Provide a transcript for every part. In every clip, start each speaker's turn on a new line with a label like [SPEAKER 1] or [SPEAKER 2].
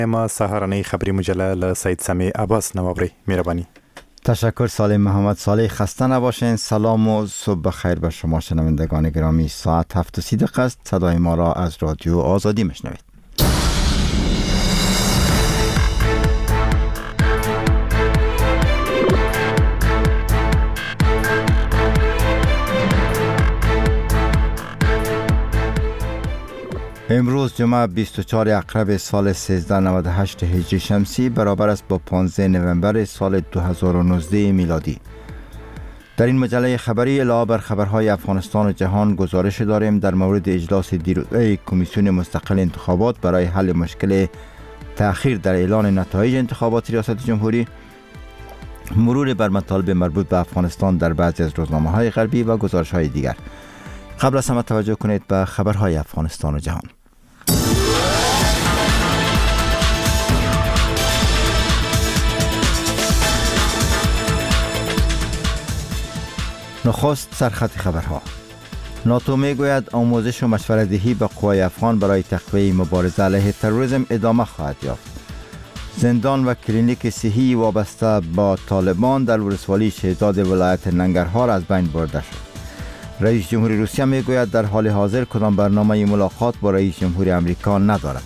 [SPEAKER 1] ما سهارانه خبری مجله ل سید سمی عباس نوابری مهربانی.
[SPEAKER 2] تشکر سالم محمد صالح. خسته نباشین. سلام و صبح بخیر به شما شنوندگان گرامی. ساعت 7:30 است. صدای ما را از رادیو آزادی میشنوید. امروز جمعه 24 اکرب سال 1398 هجری شمسی برابر است با 15 نوامبر سال 2019 میلادی. در این مجله خبری علاوه بر خبرهای افغانستان و جهان گزارش داریم در مورد اجلاس دیروزه کمیسیون مستقل انتخابات برای حل مشکل تأخیر در اعلان نتایج انتخابات ریاست جمهوری، مرور بر مطالب مربوط به افغانستان در بعضی از روزنامه‌های غربی و گزارش‌های دیگر. قبل از همه توجه کنید به خبرهای افغانستان و جهان. نخست سرخط خبرها. ناتو میگوید آموزش و مشورت‌دهی به قوای افغان برای تقویه مبارزه علیه تروریسم ادامه خواهد یافت. زندان و کلینیک صحی وابسته با طالبان در ولسوالی شهزاد ولایت ننگرهار از بین برده شد. رئیس جمهوری روسیه میگوید در حال حاضر کدام برنامه ملاقات با رئیس جمهوری امریکا ندارد.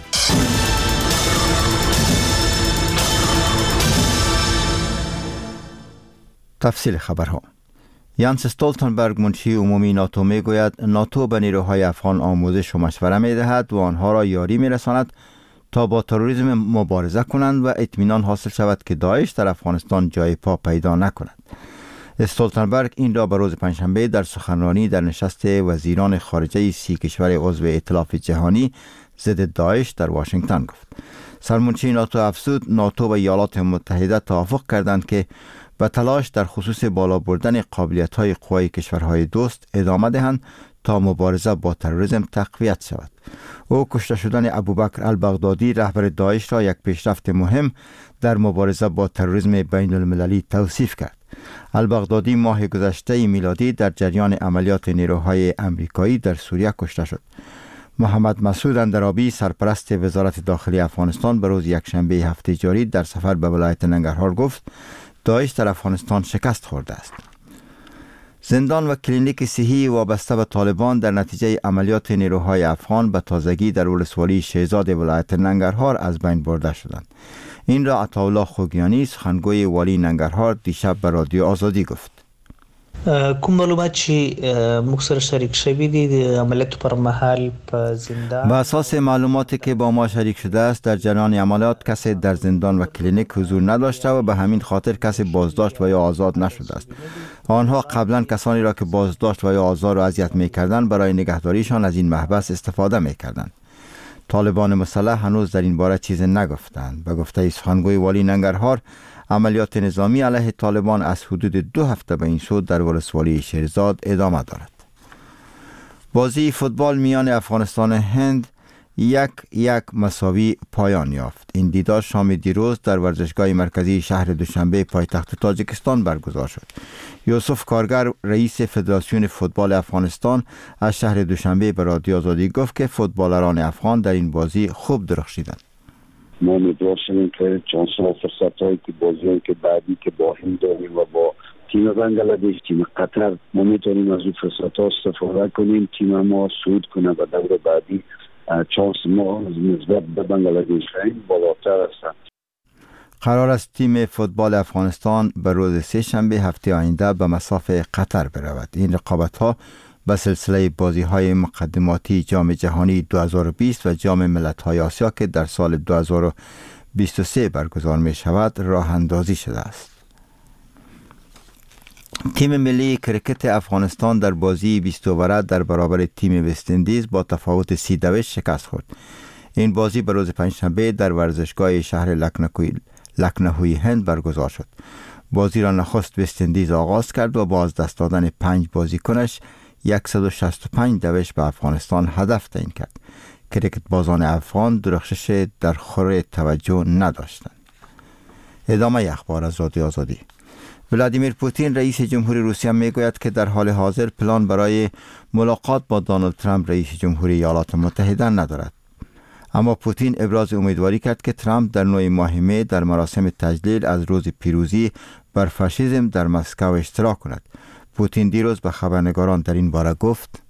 [SPEAKER 2] تفصیل خبرها. یانس استولتنبرگ منشی عمومی ناتو میگوید ناتو به نیروهای افغان آموزش و مشوره میدهد و آنها را یاری میرساند تا با تروریسم مبارزه کنند و اطمینان حاصل شود که داعش در افغانستان جای پا پیدا نکند. استولتنبرگ این را به روز پنجشنبه در سخنرانی در نشست وزیران خارجه 30 کشور عضو ائتلاف جهانی ضد داعش در واشنگتن گفت. سرمنشی ناتو افزود ناتو و ایالات متحده توافق کردند که به تلاش در خصوص بالا بردن قابلیت‌های قوای کشورهای دوست ادامه دهند تا مبارزه با تروریسم تقویت شود. او کشته شدن ابوبکر البغدادی رهبر داعش را یک پیشرفت مهم در مبارزه با تروریسم بین المللی توصیف کرد. البغدادی ماه گذشته میلادی در جریان عملیات نیروهای امریکایی در سوریه کشته شد. محمد مسعود اندرابی سرپرست وزارت داخلی افغانستان به روز یکشنبه هفته جاری در سفر به ولایت ننگرهار گفت داعش در افغانستان شکست خورده است. زندان و کلینیک صحی وابسته به طالبان در نتیجه عملیات نیروهای افغان به تازگی در ولسوالی شهزاد ولایت ننگرهار از بین برده شدند. این را عطاالله خوگیانی سخنگوی والی ننگرهار دیشب به رادیو آزادی گفت.
[SPEAKER 3] کوم معلومات چې موږ سره شریک شوي دي د عملیاتو پر مهال په زندان.
[SPEAKER 2] به اساس معلوماتی که با ما شریک شده است در جریان عملیات کسی در زندان و کلینیک حضور نداشته و به همین خاطر کسی بازداشت و یا آزاد نشده است. آنها قبلا کسانی را که بازداشت و یا آزار و اذیت می‌کردند برای نگهداریشان از این محبس استفاده می‌کردند. طالبان مسلح هنوز در این باره چیزی نگفتند. به گفته سخنگوی والی ننگرهار عملیات نظامی علیه طالبان از حدود 2 هفته به این سو در ولسوالی شیرزاد ادامه دارد. بازی فوتبال میان افغانستان و هند 1-1 مساوی پایان یافت. این دیدار شام دیروز در ورزشگاه مرکزی شهر دوشنبه پایتخت تاجیکستان برگزار شد. یوسف کارگر رئیس فدراسیون فوتبال افغانستان از شهر دوشنبه به رادیو آزادی گفت که فوتبالران افغان در این بازی خوب درخشیدند.
[SPEAKER 4] ما امیدوار شدیم که چانس و فرصت‌هایی که بازی‌هایی که بعدی که با هند داریم و با تیم بنگلادش، تیم قطر، ما میتونیم از این فرصت‌ها استفاده کنیم، تیم ما صعود کنه به دور بعدی. چانس ما نسبت به بنگلادش بالاتر است.
[SPEAKER 2] قرار است تیم فوتبال افغانستان به روز سه‌شنبه هفته آینده به مسافه قطر برود. این رقابت‌ها به سلسله بازی‌های مقدماتی جام جهانی 2020 و جام ملت‌های آسیا که در سال 2023 برگزار می‌شود راه اندازی شده است. تیم ملی کرکت افغانستان در بازی 20 اوره در برابر تیم وست اندیز با تفاوت 30 شکست خورد. این بازی به روز پنجشنبه در ورزشگاه شهر لکنهوی هند برگزار شد. بازی را نخست وست اندیز آغاز کرد و با از دست دادن 5 بازیکنش 165 دوش به افغانستان هدف تعیین کرد. کرکت بازان افغان درخشش در خور توجه نداشتند. ادامه اخبار از رادیو آزادی. ولادیمیر پوتین رئیس جمهوری روسیه میگوید که در حال حاضر پلان برای ملاقات با دونالد ترامپ رئیس جمهوری ایالات متحده ندارد. اما پوتین ابراز امیدواری کرد که ترامپ در 9 ماه می در مراسم تجلیل از روز پیروزی بر فاشیسم در مسکو اشتراک کند. پوتین دیروز به خبرنگاران در این باره گفت: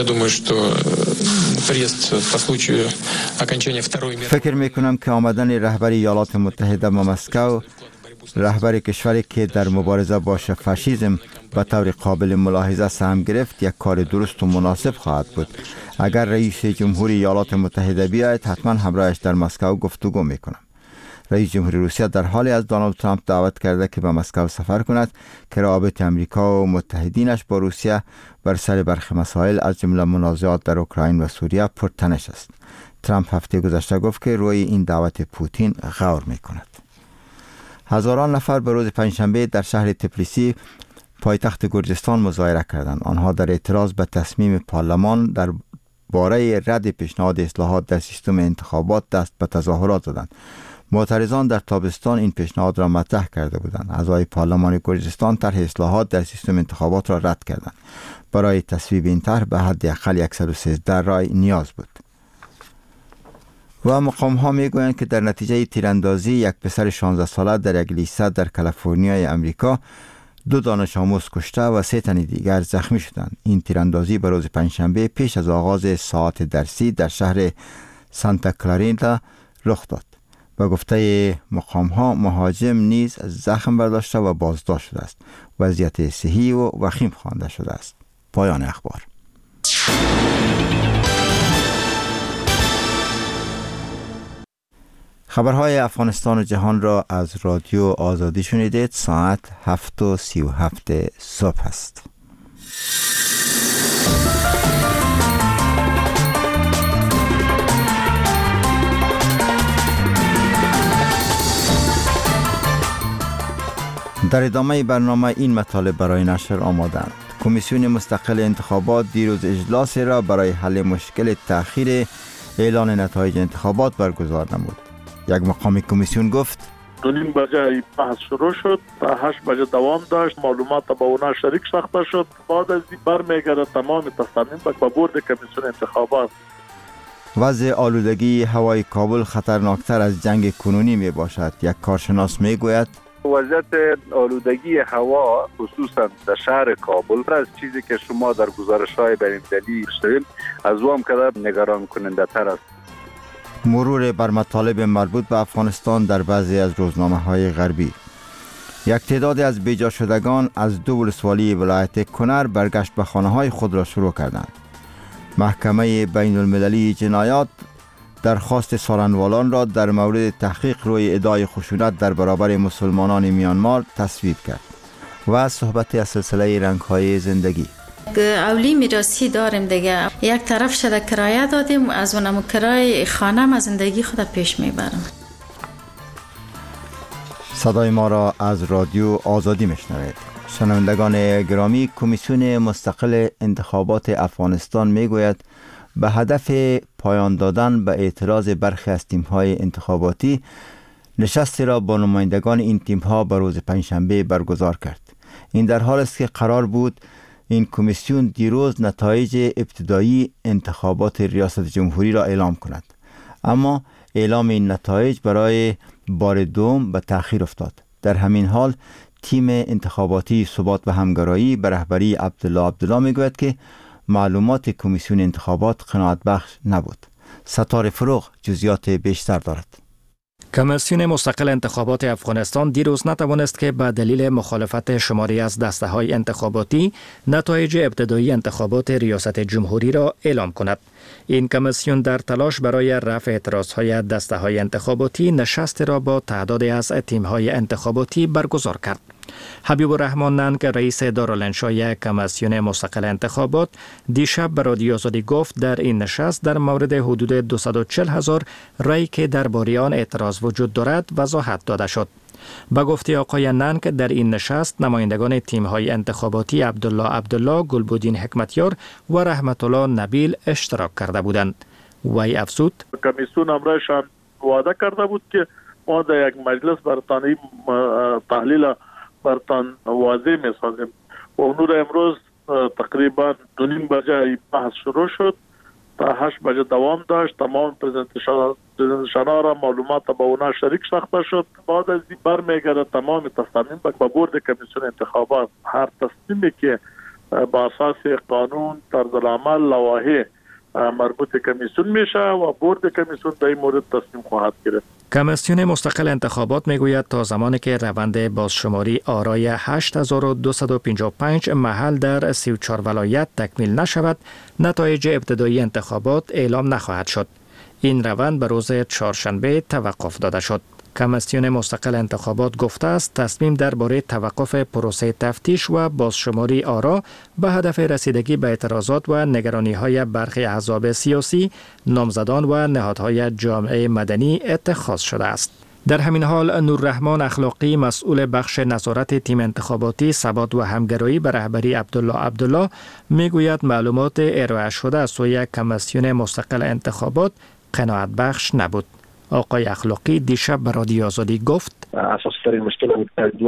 [SPEAKER 2] فکر میکنم که آمدن رهبر ایالات متحده به مسکو، رهبر کشوری که در مبارزه با فاشیسم به طور قابل ملاحظه سهم گرفت، یک کار درست و مناسب خواهد بود. اگر رئیس جمهوری ایالات متحده بیاید، حتما همراهش در مسکو گفتگو میکنم. رئیس جمهوری روسیه در حالی از دونالد ترامپ دعوت کرده که به مسکو سفر کند که روابط امریکا و متحدینش با روسیه بر سر برخی مسائل از جمله منازعات در اوکراین و سوریه پرتنش است. ترامپ هفته گذشته گفت که روی این دعوت پوتین غور میکند. هزاران نفر به روز پنجشنبه در شهر تبلیسی پایتخت گرجستان مظاهره کردند. آنها در اعتراض به تصمیم پارلمان در باره رد پیشنهاد اصلاحات در سیستم انتخابات دست به تظاهرات زدند. معترضان در تابستان این پیشنهاد را مطرح کرده بودند. اعضای پارلمان گرجستان طرح اصلاحات در سیستم انتخابات را رد کردند. برای تصویب این طرح به حداقل 113 رای نیاز بود. و مقام ها می گویند که در نتیجه تیراندازی یک پسر 16 ساله در یک لیسه در کالیفرنیای امریکا 2 دانش آموز کشته و 3 تن دیگر زخمی شدند. این تیراندازی به روز پنجشنبه پیش از آغاز ساعت درسی در شهر سانتا کلاریتا رخ داد. به گفته مقام ها مهاجم نیز زخم برداشته و بازداشت شده است. وضعیت صحی و وخیم خوانده شده است. پایان اخبار. خبرهای افغانستان و جهان را از رادیو آزادی شنیدید. ساعت 7:37 صبح است. در ادامه برنامه این مطالب برای نشر آمادند. کمیسیون مستقل انتخابات دیروز اجلاسی را برای حل مشکل تأخیر اعلان نتایج انتخابات برگزار نمود. یک مقام کمیسیون گفت
[SPEAKER 5] 2:30 بجه بحث شروع شد تا 8 بجه دوام داشت. معلومات با اونا شریک ساخته شد. بعد از این برمیگرده تمام تصامیم به بورد کمیسیون انتخابات.
[SPEAKER 2] وضع آلودگی هوای کابل خطرناکتر از جنگ کنونی می باشد. یک کارشناس می گوید
[SPEAKER 6] وضعیت آلودگی هوا خصوصا در شهر کابل از چیزی که شما در گزارش‌های بین‌المللی شنیدید از وام کدر نگران کننده تر است.
[SPEAKER 2] مرور بر مطالب مربوط به افغانستان در بعضی از روزنامه‌های غربی. یک تعدادی از بیجا شدگان از 2 ولسوالی ولایت کنر برگشت به خانه‌های خود را شروع کردند. محکمه بین‌المللی جنایات درخواست سارنوالان را در مورد تحقیق روی ادعای خشونت در برابر مسلمانان میانمار تصویب کرد. و صحبت از سلسله رنگ‌های زندگی.
[SPEAKER 7] اولی میراثی داریم دیگه. یک طرف شده کرایه دادیم، از اونم کرایه خانم از زندگی خود پیش میبرم.
[SPEAKER 2] صدای ما را از رادیو آزادی میشنوید. شنوندگان گرامی، کمیسیون مستقل انتخابات افغانستان میگوید به هدف پایان دادن به اعتراض برخی از تیم‌های انتخاباتی نشستی را با نمایندگان این تیم‌ها به روز پنجشنبه برگزار کرد. این در حال است که قرار بود این کمیسیون دیروز نتایج ابتدایی انتخابات ریاست جمهوری را اعلام کند، اما اعلام این نتایج برای بار دوم به تأخیر افتاد. در همین حال تیم انتخاباتی ثبات و همگرایی به رهبری عبدالله میگوید که معلومات کمیسیون انتخابات قناعت بخش نبود. ستاره فروغ جزئیات بیشتر دارد.
[SPEAKER 8] کمیسیون مستقل انتخابات افغانستان دیروز نتوانست که به دلیل مخالفت شماری از دسته‌های انتخاباتی نتایج ابتدایی انتخابات ریاست جمهوری را اعلام کند. این کمیسیون در تلاش برای رفع اعتراضهای دسته‌های انتخاباتی نشست را با تعدادی از تیم‌های انتخاباتی برگزار کرد. حبیب الرحمن ننگ رئیس دارالانشای کمیسیون مستقل انتخابات دیشب به رادیو آزادی گفت در این نشست در مورد حدود 240,000 رای که درباره آن اعتراض وجود دارد وضاحت داده شد. به گفته آقای ننگ در این نشست نمایندگان تیم‌های انتخاباتی عبدالله، گلبودین حکمتیار و رحمت الله نبیل اشتراک کرده بودند. وی افزود
[SPEAKER 5] کمیسیون امرشان وعده کرده بود که ما در یک مجلس برتانی تحلیل برتان واضح می‌سازیم و اون رو امروز تقریبا 2:30 بجه بحث شروع شد تا 8 بجه دوام داشت. تمام پرزنتیشن‌ها را معلومات با اونا شریک ساخته شد. بعد از این برمیگرده تمام تصامیم به بورد کمیسیون انتخابات. هر تصمیمی که با اساس قانون، طرز العمل، لوایح مربوط کمیسیون میشه و بورد کمیسیون در این مورد تصمیم خواهد گرفت.
[SPEAKER 8] کمیسیون مستقل انتخابات میگوید تا زمانی که روند بازشماری آرای 8255 محل در 34 ولایت تکمیل نشود، نتایج ابتدایی انتخابات اعلام نخواهد شد. این روند به روز چهارشنبه توقف داده شد. کمیسیون مستقل انتخابات گفته است تصمیم درباره توقف پروسه تفتیش و بازشماری آرا به هدف رسیدگی به اعتراضات و نگرانی‌های برخی احزاب سیاسی، نامزدان و نهادهای جامعه مدنی اتخاذ شده است. در همین حال نوررحمان اخلاقی مسئول بخش نظارت تیم انتخاباتی ثبات و همگرایی به رهبری عبدالله میگوید معلومات ارائه شده از سوی کمیسیون مستقل انتخابات قناعت بخش نبود. آقای اخلاقی دیشب به رادیو آزادی گفت
[SPEAKER 9] اساسی ترین مشکل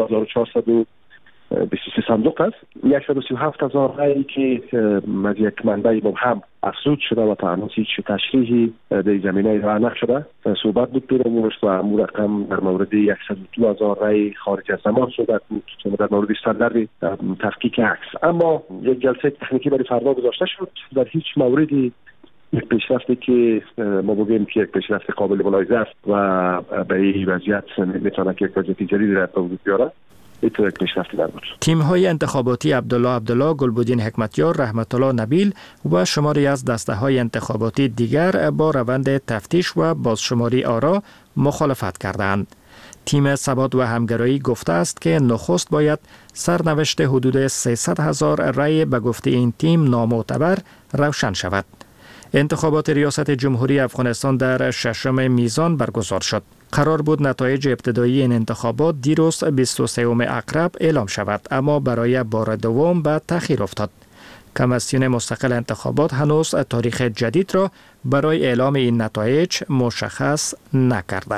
[SPEAKER 9] 2423 صندوق است. 137,000 رای که از یک منبع مبهم افزود شده و تا هنوز هیچ تشریحی در زمینه ارائه نشده. صحبت بود پیرامونش و امور رقم در مورد 102,000 رای خارج از زمان صحبت بود در مورد استاندارد تفکیک عکس. اما یک جلسه تکنیکی برای فردا گذاشته شد. در هیچ موردی یک پیشرفتی که ما بگیم که یک پیشرفت قابل ملاحظه است و به این وضعیت میتونه که یک وضعیت جدیدی را به وجود بیاره، یک پیشرفتی نبود.
[SPEAKER 8] تیم‌های انتخاباتی عبدالله، گلبدین حکمتیار، رحمت الله نبیل و شماری از دسته‌های انتخاباتی دیگر با روند تفتیش و بازشماری آرا مخالفت کردند. تیم ثبات و همگرایی گفته است که نخست باید سرنوشت حدود 300,000 رای به گفته این تیم نامعتبر روشن شود. انتخابات ریاست جمهوری افغانستان در 6 میزان برگزار شد. قرار بود نتایج ابتدایی این انتخابات دیروز 23 اکرب اعلام شود، اما برای بار دوم به تأخیر افتاد. کمیسیون مستقل انتخابات هنوز تاریخ جدید را برای اعلام این نتایج مشخص نکرده.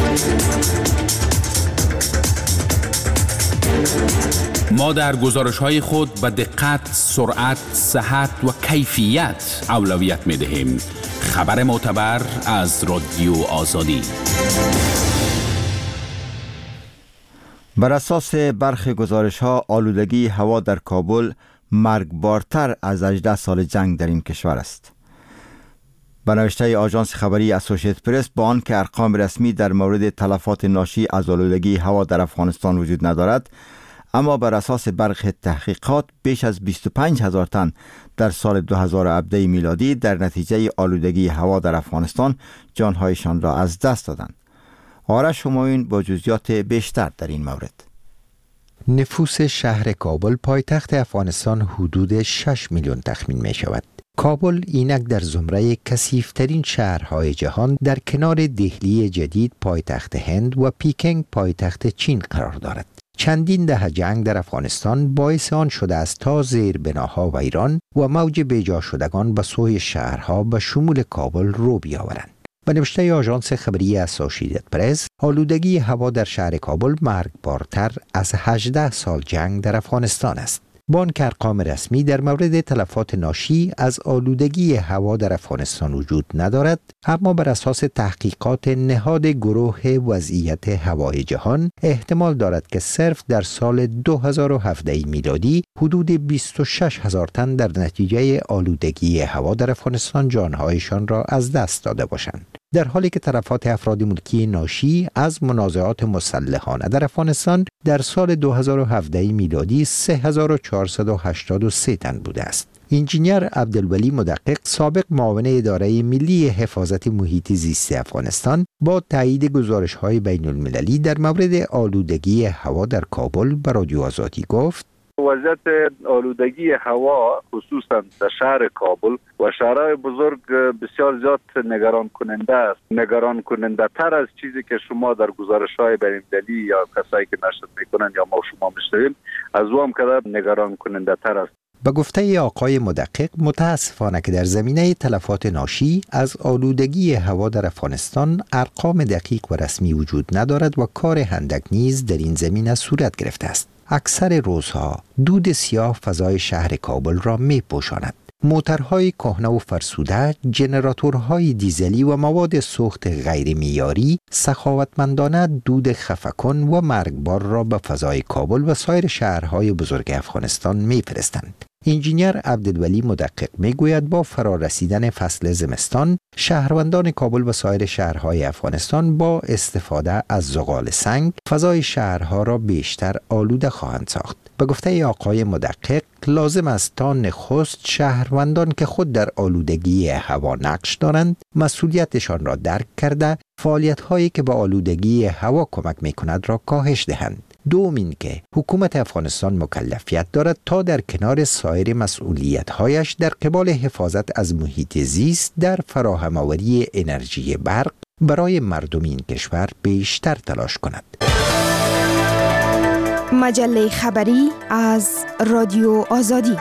[SPEAKER 10] ما در گزارش‌های خود به دقت، سرعت، صحت و کیفیت اولویت می‌دهیم. خبر معتبر از رادیو آزادی.
[SPEAKER 2] بر اساس برخی گزارش‌ها آلودگی هوا در کابل مرگبارتر از 18 سال جنگ در این کشور است. به نوشته آژانس خبری اسوسییتد پرس، با آنکه ارقام رسمی در مورد تلفات ناشی از آلودگی هوا در افغانستان وجود ندارد، اما بر اساس برخی تحقیقات بیش از 25,000 تن در سال 2017 میلادی در نتیجه آلودگی هوا در افغانستان جانهایشان را از دست دادند. آرش همایون با جزئیات بیشتر در این مورد.
[SPEAKER 11] نفوس شهر کابل پایتخت افغانستان حدود 6 میلیون تخمین می شود. کابل اینک در زمره کثیف‌ترین شهرهای جهان در کنار دهلی جدید پایتخت هند و پیکنگ پایتخت چین قرار دارد. چندین دهه جنگ در افغانستان باعث آن شده است تا زیربناها و ایران و موج بیجا شدگان به سوی شهرها به شمول کابل رو بیاورند. به نوشته آژانس خبری اسوسییتد پرس، آلودگی هوا در شهر کابل مرگبارتر از 18 سال جنگ در افغانستان است. با آنکه ارقام رسمی در مورد تلفات ناشی از آلودگی هوا در افغانستان وجود ندارد، اما بر اساس تحقیقات نهاد گروه وضعیت هوای جهان احتمال دارد که صرف در سال 2017 میلادی حدود 26,000 تن در نتیجه آلودگی هوا در افغانستان جانهایشان را از دست داده باشند، در حالی که تلفات افراد ملکی ناشی از منازعات مسلحانه در افغانستان در سال 2017 میلادی 3483 تن بوده است. انجینیر عبدالولی مدقق، سابق معاون اداره ملی حفاظت محیط زیست افغانستان، با تایید گزارش‌های بین‌المللی در مورد آلودگی هوا در کابل به رادیو آزادی گفت:
[SPEAKER 6] وضعیت آلودگی هوا خصوصا در شهر کابل و شهرهای بزرگ بسیار زیاد نگران کننده است. نگران کننده تر از چیزی که شما در گزارش‌های بین‌المللی یا کسایی که نشر میکنن یا ما شما میشنویم از اون کدر نگران کننده تر است.
[SPEAKER 11] به گفته آقای مدقق، متاسفانه که در زمینه تلفات ناشی از آلودگی هوا در افغانستان ارقام دقیق و رسمی وجود ندارد و کار هندک نیز در این زمینه صورت گرفته است. اکثر روزها دود سیاه فضای شهر کابل را می پوشاند. موتورهای کهنه و فرسوده، جنراتورهای دیزلی و مواد سوخت غیر معیاری سخاوتمندانه دود خفه‌کن و مرگبار را به فضای کابل و سایر شهرهای بزرگ افغانستان می‌فرستند. انجینیر عبدالولی مدقق میگوید با فرارسیدن فصل زمستان شهروندان کابل و سایر شهرهای افغانستان با استفاده از زغال سنگ فضای شهرها را بیشتر آلوده خواهند ساخت. به گفته آقای مدقق لازم است تا نخست شهروندان که خود در آلودگی هوا نقش دارند مسئولیتشان را درک کرده فعالیت‌هایی که به آلودگی هوا کمک می‌کند را کاهش دهند. دوم این که حکومت افغانستان مکلفیت دارد تا در کنار سایر مسئولیت‌هایش در قبال حفاظت از محیط زیست در فراهم آوری انرژی برق برای مردم این کشور بیشتر تلاش کند.
[SPEAKER 12] مجله خبری از رادیو آزادی.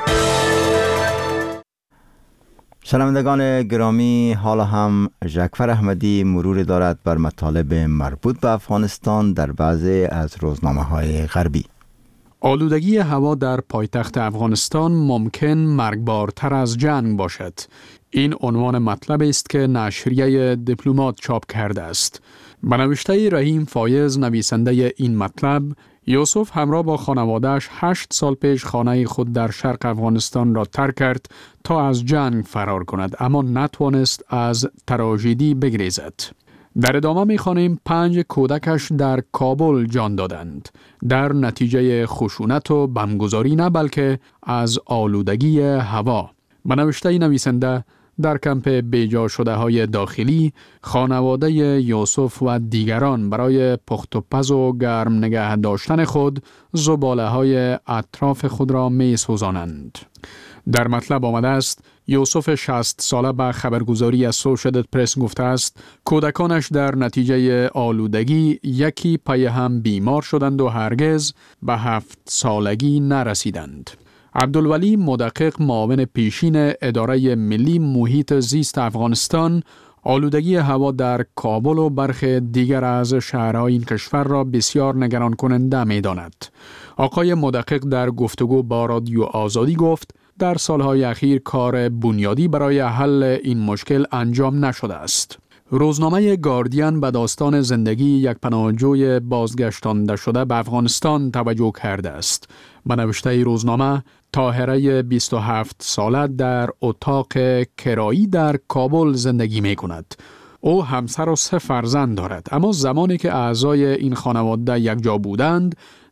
[SPEAKER 2] شنوندگان گرامی، حالا هم ژکفر احمدی مرور دارد بر مطالب مربوط به افغانستان در بعضی از روزنامه‌های غربی.
[SPEAKER 13] آلودگی هوا در پایتخت افغانستان ممکن مرگبارتر از جنگ باشد. این عنوان مطلب است که نشریه دیپلمات چاپ کرده است. به نوشته رحیم فایز نویسنده این مطلب، یوسف همراه با خانواده‌اش 8 سال پیش خانه خود در شرق افغانستان را ترک کرد تا از جنگ فرار کند، اما نتوانست از تراژدی بگریزد. در ادامه می‌خوانیم 5 کودکش در کابل جان دادند، در نتیجه خشونت و بمبگذاری نه بلکه از آلودگی هوا. به نوشته نویسنده، در کمپ بیجا شده های داخلی خانواده یوسف و دیگران برای پخت و پز و گرم نگه داشتن خود زباله های اطراف خود را می سوزانند. در مطلب آمده است یوسف 60 ساله به خبرگزاری اسوشییتد پرس گفته است کودکانش در نتیجه آلودگی یکی پی هم بیمار شدند و هرگز به 7 سالگی نرسیدند. عبدالولی مدقق معاون پیشین اداره ملی محیط زیست افغانستان آلودگی هوا در کابل و برخی دیگر از شهرهای این کشور را بسیار نگران کننده می داند. آقای مدقق در گفتگو با رادیو آزادی گفت در سالهای اخیر کار بنیادی برای حل این مشکل انجام نشده است. روزنامه گاردین به داستان زندگی یک پناهجوی بازگشتانده شده به افغانستان توجه کرده است. به نوشته روزنامه، طاهره 27 ساله در اتاق کرایی در کابل زندگی می کند. او همسر و 3 فرزند دارد، اما زمانی که اعضای این خانواده یک جا بودند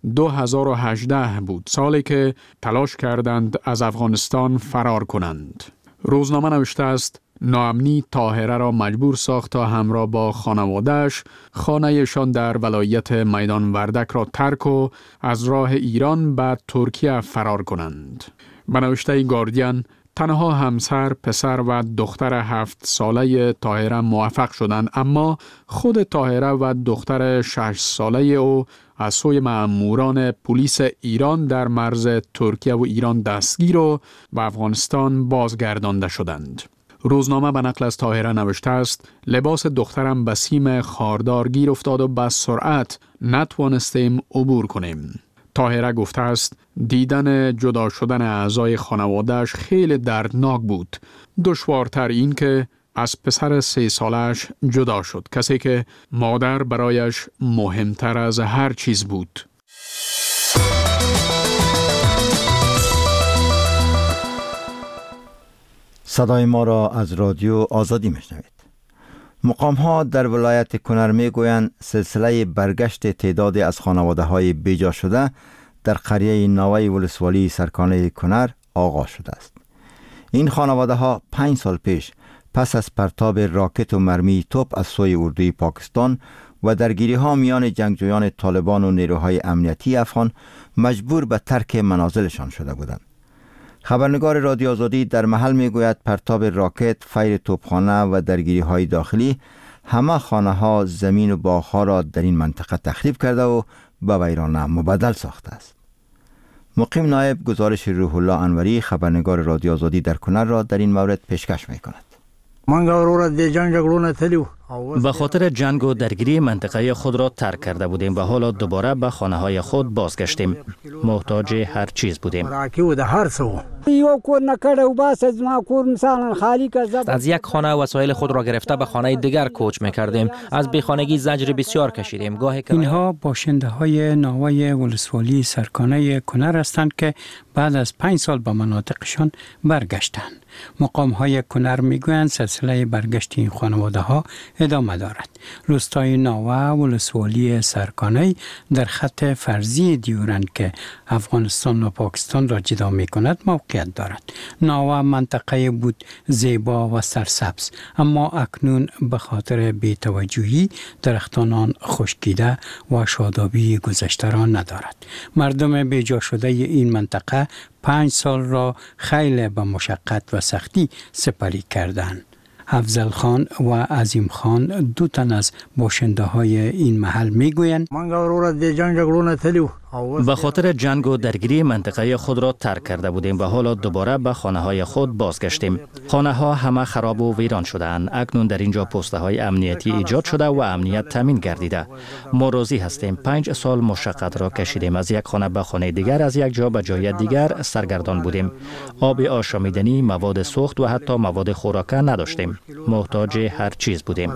[SPEAKER 13] 2018 بود، سالی که تلاش کردند از افغانستان فرار کنند. روزنامه نوشته است ناامنی طاهره را مجبور ساخت تا همراه با خانواده‌اش خانه‌شان در ولایت میدان وردک را ترک و از راه ایران به ترکیه فرار کنند. به نوشته گاردین، تنها همسر، پسر و دختر 7 ساله طاهره موفق شدند، اما خود طاهره و دختر 6 ساله او از سوی مأموران پلیس ایران در مرز ترکیه و ایران دستگیر و به افغانستان بازگردانده شدند. روزنامه به نقل از طاهره نوشته است لباس دخترم به سیم خاردار گیر افتاد و به سرعت نتوانستیم عبور کنیم. طاهره گفته است دیدن جدا شدن اعضای خانواده‌اش خیلی دردناک بود. دشوارتر این که از پسر 3 سالش جدا شد، کسی که مادر برایش مهمتر از هر چیز بود.
[SPEAKER 2] صدای ما را از رادیو آزادی میشنوید. مقام‌ها در ولایت کنر میگویند سلسله برگشت تعدادی از خانواده‌های بیجا شده در قریه ناوی ولسوالی سرکانه کنر آغاز شده است. این خانواده‌ها 5 سال پیش پس از پرتاب راکت و مرمی توپ از سوی اردوی پاکستان و درگیری‌ها میان جنگجویان طالبان و نیروهای امنیتی افغان مجبور به ترک منازلشان شده بودند. خبرنگار رادیو آزادی در محل میگوید پرتاب راکت، فیر توپخانه و درگیری‌های داخلی همه خانه‌ها، زمین و باغ‌ها را در این منطقه تخریب کرده و به ویرانه مبدل ساخته است. مقیم نایب گزارش روح الله انوری خبرنگار رادیو آزادی در کنر را در این مورد پیشکش می‌کند.
[SPEAKER 8] به خاطر جنگ و درگیری منطقه خود را ترک کرده بودیم و حالا دوباره به خانه های خود بازگشتیم. محتاج هر چیز بودیم.
[SPEAKER 14] از یک خانه وسایل خود را گرفته به خانه دیگر کوچ می‌کردیم. از بیخانگی زجر بسیار کشیدیم.
[SPEAKER 15] اینها باشنده های ناوه ولسوالی سرکانه کنر هستند که بعد از 5 سال به مناطقشان برگشتند. مقام های کنر میگویند سلسله برگشت این خانواده ها ادامه دارد. روستای ناوه ولسوالی سرکانه در خط فرضی دیورند که افغانستان و پاکستان را جدا می کند موقعیت دارد. ناوه منطقه بود زیبا و سرسبز، اما اکنون به خاطر بی‌توجهی درختان آن خشکیده و شادابی گذشته را ندارد. مردم بیجا شده این منطقه 5 سال را خیلی به مشقت و سختی سپری کردند. افضل خان و عظیم خان 2 تن از باشنده های این محل میگویند
[SPEAKER 8] به خاطر جنگ و درگیری منطقه خود را ترک کرده بودیم و حالا دوباره به خانه های خود بازگشتیم. خانه ها همه خراب و ویران شدند. اکنون در اینجا پسته های امنیتی ایجاد شده و امنیت تامین گردیده. ما راضی هستیم. 5 سال مشقت را کشیدیم. از یک خانه به خانه دیگر، از یک جا به جای دیگر سرگردان بودیم. آب آشامیدنی، مواد سوخت و حتی مواد خوراکه نداشتیم. محتاج هر چیز بودیم.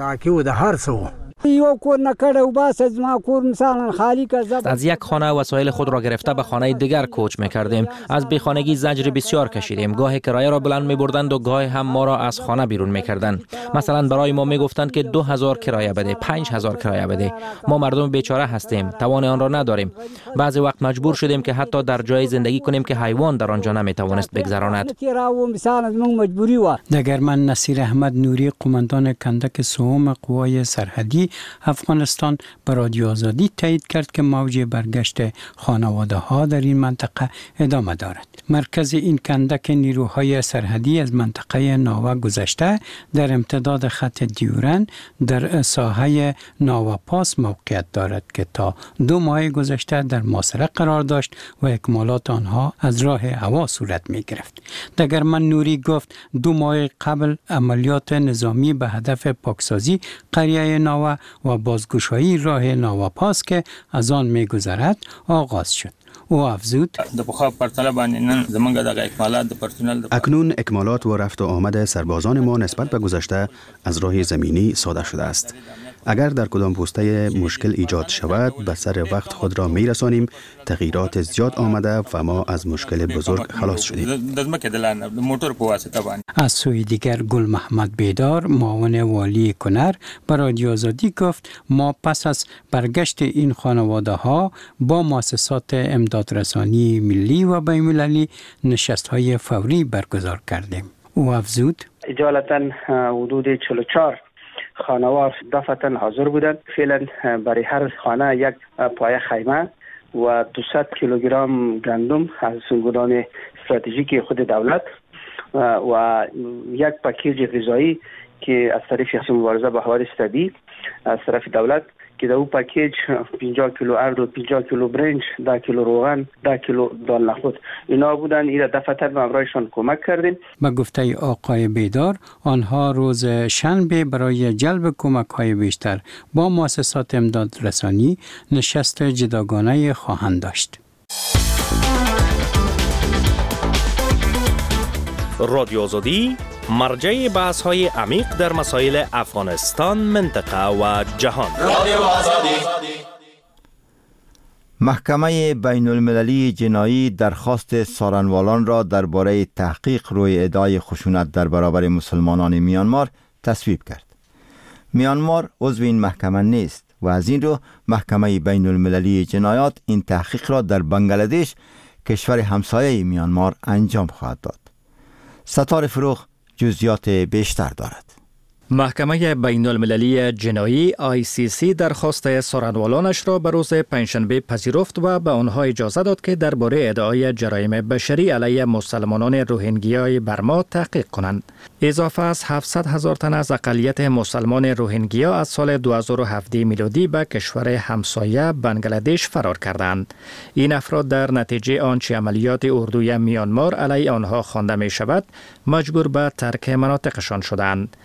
[SPEAKER 14] از یک خانه وسایل خود را گرفته به خانه دیگر کوچ می‌کردیم. از بیخانگی زجر بسیار کشیدیم. گاهی کرایه را بلند می‌بردند و گاهی هم ما را از خانه بیرون می‌کردند. مثلا برای ما می‌گفتند که 2000 کرایه بده، 5000 کرایه بده. ما مردم بیچاره هستیم، توان آن را نداریم. بعضی وقت مجبور شدیم که حتی در جای زندگی کنیم که حیوان در آنجا نمی‌توانست بگذراند.
[SPEAKER 15] دگرمن نصیر احمد نوری، قماندان کندک سوم قوای سرحدی افغانستان، به رادیو آزادی تایید کرد که موج برگشت خانواده ها در این منطقه ادامه دارد. مرکز این کندک نیروهای سرحدی از منطقه ناوه گذشته در امتداد خط دیورند در ساحه ناوه پاس موقعیت دارد که تا 2 ماه گذشته در محاصره قرار داشت و اکمالات آنها از راه هوا صورت می گرفت. دگرمن نوری گفت 2 ماه قبل عملیات نظامی به هدف پاکسازی قریه ناوه و بازگشایی راه ناوه پاس که از آن می گذرد آغاز شد. او افزود
[SPEAKER 16] اکنون اکمالات و رفت و آمد سربازان ما نسبت به گذشته از راه زمینی ساده شده است. اگر در کدام پوسته مشکل ایجاد شود به سر وقت خود را می رسانیم. تغییرات زیاد آمده و ما از مشکل بزرگ خلاص شدیم.
[SPEAKER 15] از سوی دیگر گل محمد بیدار، معاون والی کنر، به رادیو آزادی گفت ما پس از برگشت این خانواده ها با مؤسسات امدادرسانی ملی و بین‌المللی نشست‌های فوری برگزار کردیم. او افزود
[SPEAKER 17] اجالتا حدود 44 خانوار دفعتا حاضر بودند. فعلا برای هر خانه یک پایه خیمه و 200 کیلوگرم گندم از گودام استراتژیک خود دولت و یک پاکیج غذایی که از طرف مبارزه با حوادث طبیعی از طرف دولت که در او پاکیج 50 کیلو ارد و 50 کیلو برنج، 10 کیلو روغن، 10 کیلو دال نخود اینا بودن. این دفعتا به همراهشان کمک کردیم.
[SPEAKER 15] به گفته آقای بیدار، آنها روز شنبه برای جلب کمک های بیشتر با مؤسسات امداد رسانی نشست جداگانه خواهند داشت.
[SPEAKER 18] رادیو آزادی مرجع بحث های عمیق در مسائل افغانستان، منطقه و جهان.
[SPEAKER 2] محکمه بین المللی جنایی درخواست سارنوالان را درباره تحقیق روی ادعای خشونت در برابر مسلمانان میانمار تصویب کرد. میانمار عضو این محکمه نیست و از این رو محکمه بین المللی جنایات این تحقیق را در بنگلادش، کشور همسایه میانمار، انجام خواهد داد. ستار فروغ جزئیات بیشتر دارد.
[SPEAKER 8] محکمه بین المللی جنایی ICC درخواست سارنوالانش را به روز پنجشنبه پذیرفت و به آنها اجازه داد که درباره ادعای جرایم بشری علیه مسلمانان روهینگیای برما تحقیق کنند. اضافه از 700,000 تن از اقلیت مسلمان روهینگیا از سال 2017 میلادی به کشور همسایه بنگلادش فرار کردند. این افراد در نتیجه آنچه عملیات اردوی میانمار علیه آنها خوانده می شود مجبور به ترک مناطقشان شدند.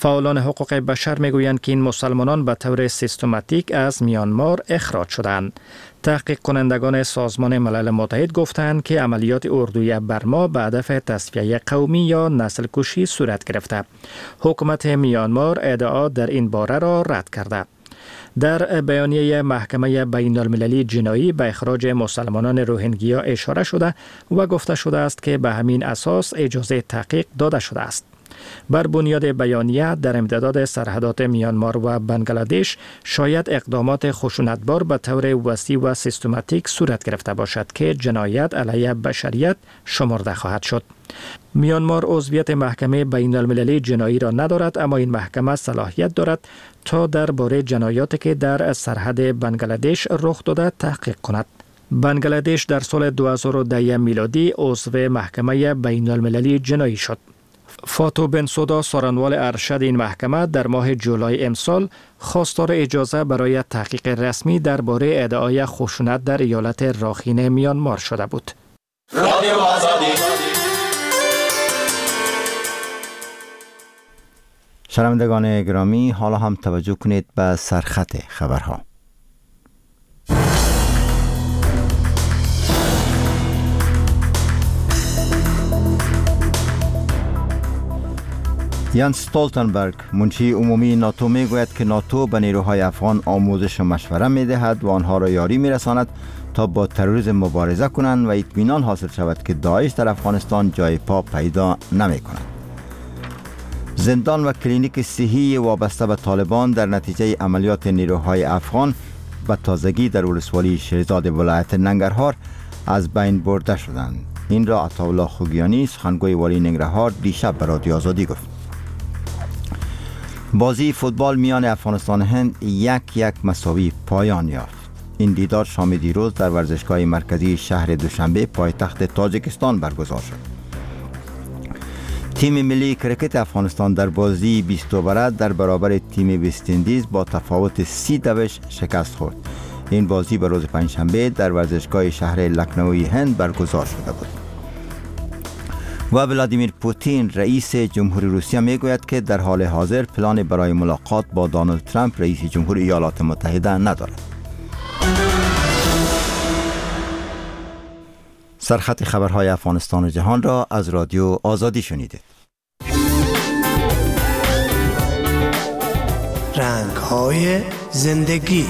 [SPEAKER 8] فعالان حقوق بشر میگویند که این مسلمانان به طور سیستماتیک از میانمار اخراج شدند. تحقیق کنندگان سازمان ملل متحد گفتند که عملیات اردوی برما به هدف تصفیه قومی یا نسل کشی صورت گرفته. حکومت میانمار ادعا در این باره را رد کرده. در بیانیه محکمه بین المللی جنایی به اخراج مسلمانان روهینگیا اشاره شده و گفته شده است که به همین اساس اجازه تحقیق داده شده است. بر بنیاد بیانیه در امتداد سرحدات میانمار و بنگلادش شاید اقدامات خشونتبار به طور وسیع و سیستماتیک صورت گرفته باشد که جنایت علیه بشریت شمرده خواهد شد. میانمار عضویت محکمه بین المللی جنایی را ندارد، اما این محکمه صلاحیت دارد تا درباره جنایاتی که در سرحد بنگلادش رخ داده تحقیق کند. بنگلادش در سال 2010 میلادی عضو محکمه بین المللی جنایی شد. فاتو بنسودا سارنوال ارشد این محکمه در ماه جولای امسال خواستار اجازه برای تحقیق رسمی درباره ادعای خشونت در ایالت راخین میانمار شده بود. رادیو آزادی.
[SPEAKER 2] شنوندگان گرامی، حالا هم توجه کنید به سرخط خبرها. یانس استولتنبرگ منشی عمومی ناتو می گوید که ناتو به نیروهای افغان آموزش و مشوره می دهد و آنها را یاری می رساند تا با تروریسم مبارزه کنند و اطمینان حاصل شود که داعش در افغانستان جای پا پیدا نمی کند. زندان و کلینیک صحی وابسته به طالبان در نتیجه عملیات نیروهای افغان به تازگی در ولسوالی شیرزاد ولایت ننگرهار از بین برده شدند. این را عطاالله خوگیانی سخنگوی والی ننگرهار دیشب به رادیو آزادی گفت. بازی فوتبال میان افغانستان و هند 1-1 مساوی پایان یافت. این دیدار شام دیروز در ورزشگاه مرکزی شهر دوشنبه پایتخت تاجیکستان برگزار شد. تیم ملی کرکت افغانستان در بازی 20 اووره در برابر تیم وست اندیز با تفاوت 30 شکست خورد. این بازی به روز پنجشنبه در ورزشگاه شهر لکنوی هند برگزار شده بود. و ولادیمیر پوتین رئیس جمهوری روسیه میگوید که در حال حاضر پلان برای ملاقات با دونالد ترامپ رئیس جمهور ایالات متحده ندارد. سرخط خبرهای افغانستان و جهان را از رادیو آزادی شنیدید.
[SPEAKER 19] رنگ‌های زندگی.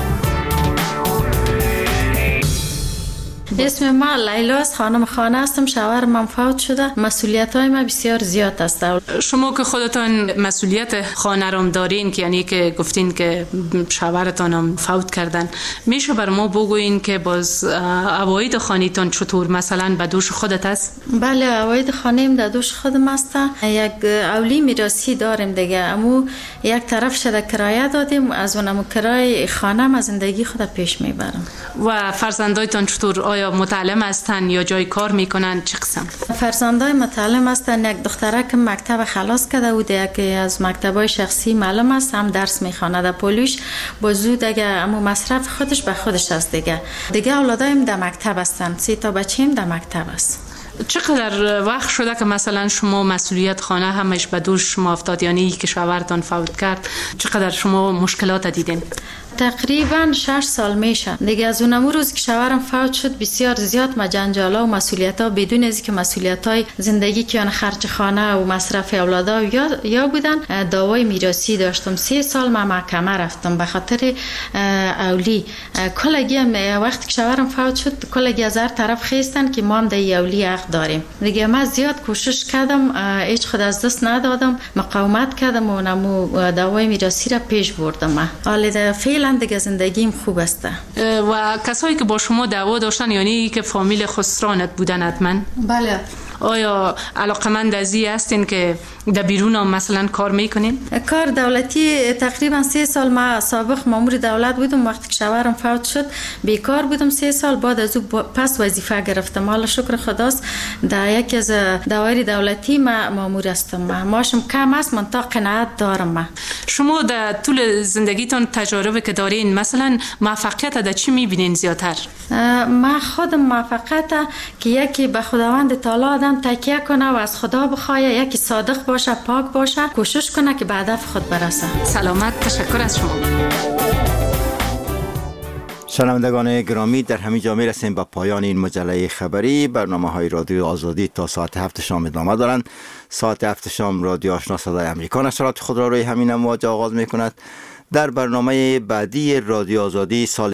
[SPEAKER 7] اسم ما لیلاست، خانم خانه هستم، شوهر من فوت شده، مسئولیت های ما بسیار زیاد است.
[SPEAKER 20] شما که خودتان مسئولیت خانه را دارین، که یعنی که گفتین که شوهرتان هم فوت کردن، میشه بر ما بگوین که باز عواید خانه‌تان چطور؟ مثلا به دوش خودت است؟
[SPEAKER 7] بله، عواید خانه‌ام در دوش خودم است. یک اولی میراثی داریم دیگه، امو یک طرف شده کرایه دادیم، از اونم کرایه خانه‌ام از زندگی خود پیش میبرم.
[SPEAKER 20] و فرزندایتان چطور؟ آیا متعلم هستن یا جای کار میکنن؟ چه قسم؟
[SPEAKER 7] فرزندای متعلم هستن. یک دختره که مکتب خلاص کرده بود، یکی از مکتبای شخصی معلم است، هم درس میخواند در پولیش. با زود دیگه اما مصرف خودش به خودش است دیگه اولادایم در مکتب هستن، 3 تا بچه‌ام در مکتب است.
[SPEAKER 20] چقدر وقت شده که مثلا شما مسئولیت خانه همش به دوش شما افتاد، یعنی که شوهرتان فوت کرد؟ چقدر شما مشکلات دیدین؟
[SPEAKER 7] تقریبا 6 سال میشه دیگه. از اونم روز که شوهرم فوت شد بسیار زیاد ما جنجالا و مسئولیت‌ها بدون از که مسئولیت‌های زندگی که خرج خانه و مصرف اولادا یا بودن، دعوای میراثی داشتم. 3 سال ما محکمه رفتم به خاطر اولی. کلگی وقتی که شوهرم فوت شد کلگی از هر طرف خیستن که ما هم در اولی حق داریم دیگه. ما زیاد کوشش کردم، هیچ خود از دست ندادم، مقاومت کردم و نمو دعوای میراثی را پیش بردم. حالا فعلا دیگه زندگیم خوب است.
[SPEAKER 20] و کسایی که با شما دعوا داشتن یعنی که فامیل خسرانت بودن حتما؟
[SPEAKER 7] بله.
[SPEAKER 20] آیا علاقمند ازی هستین که در بیرون هم مثلا کار میکنین؟
[SPEAKER 7] کار دولتی تقریبا 3 سال ما سابق مامور دولت بودم. وقتی که شوهرم فوت شد بیکار بودم 3 سال، بعد از او پس وظیفه گرفتم. حالا شکر خداست در یکی از دوایر دولتی ما مامور هستم. ماشم کم است، من تا قناعت دارم.
[SPEAKER 20] شما در طول زندگیتون تجاربی که دارین مثلا موفقیت در چی میبینین زیادتر؟
[SPEAKER 7] ما خودم موفقیت که یکی به خداوند تعالی آدم تکیه کنه و از خدا بخواه، یکی صادق باشه، پاک باشه، کوشش کنه که به هدف خود برسه.
[SPEAKER 20] سلامت. تشکر از شما.
[SPEAKER 2] شنوندگان گرامی، در همین جا میرسیم به پایان این مجله خبری. برنامه های رادیو آزادی تا ساعت 7 شام ادامه دارند. ساعت 7 شام رادیو آشنا صدای امریکا نشرات خود را روی همین امواج آغاز میکند. در برنامه بعدی رادیو آزادی سال